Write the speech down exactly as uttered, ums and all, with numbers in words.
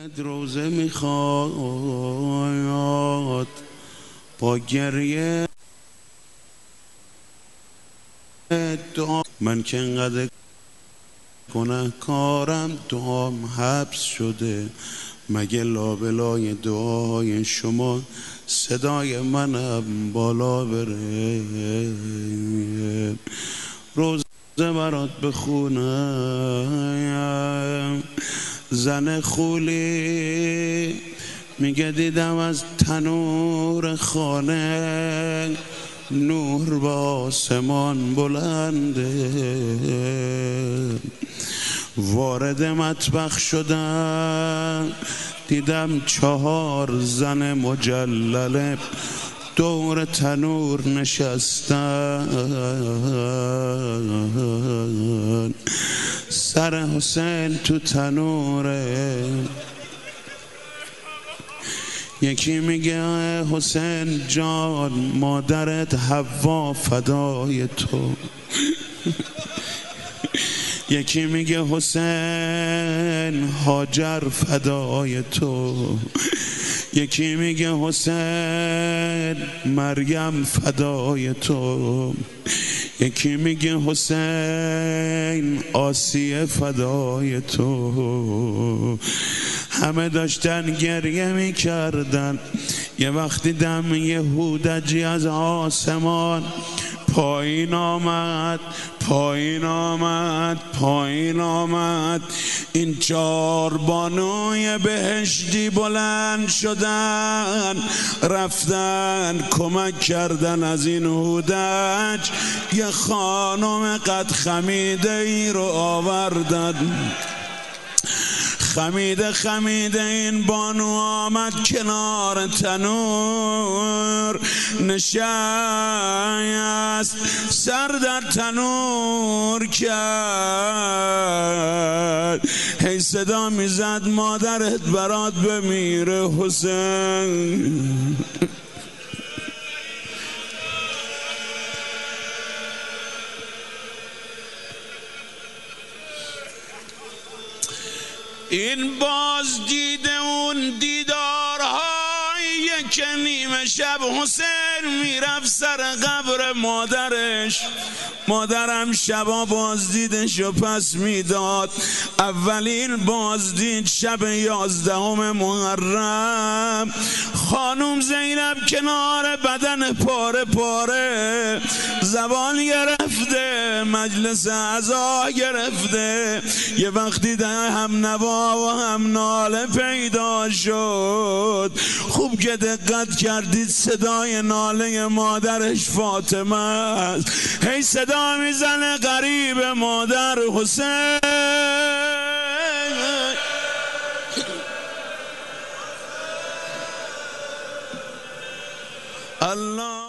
روزه میخواد با گریه دعا، من که انقدر گناهکارم دعام حبس شده، مگه لابلای دعای شما صدای منم بالا بره؟ روزه برات بخونم، زن خولی میگه دیدم از تنور خانه نور با آسمان بلنده، وارد مطبخ شدم دیدم چهار زن مجلله دور تنور نشستن، سر حسین تو تنوره. یکی میگه حسین جان مادرت حوا فدای تو، یکی میگه حسین هاجر فدای تو، یکی میگه حسین مریم فدای تو، یکی میگه حسین آسیه فدای تو. همه داشتن گریه میکردن. یه وقتی دم یه هودجی از آسمان پایین آمد پایین آمد پایین آمد، این چار بانوی بهشتی بلند شدن رفتن کمک کردن از این هودج یه خانم قد خمیده ای رو آوردن. خمیده خمیده این بانو آمد کنار تنور نشست، سر در تنور کرد، هی صدا میزد مادرت برات بمیره حسین. این باز دیده اون دیدارهایی که نیمه شب حسین میرفت سر قبر مادرش، مادرم شبا بازدیدش و پس میداد. اولین بازدید شب یازدهم محرم، خانوم زینب کنار بدن پاره پاره زبان گرفته، مجلس عزا گرفته. یه وقتی ده هم نوا و هم ناله پیدا شد، خوب که دقت کردید صدای ناله مادرش فاطمه است. هی صدا میزنه غریب مادر حسین. الله